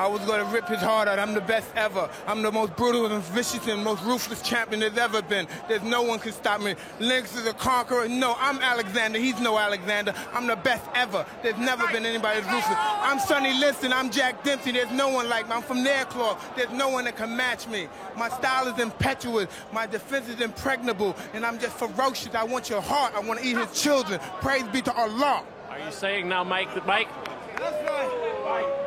I was going to rip his heart out. I'm the best ever. I'm the most brutal and vicious and most ruthless champion there's ever been. There's no one can stop me. Lennox is a conqueror. No, I'm Alexander. He's no Alexander. I'm the best ever. There's never been anybody as ruthless. I'm Sonny Liston. I'm Jack Dempsey. There's no one like me. I'm from Nairclaw. There's no one that can match me. My style is impetuous. My defense is impregnable. And I'm just ferocious. I want your heart. I want to eat his children. Praise be to Allah. Are you saying now, Mike, that Mike? That's right.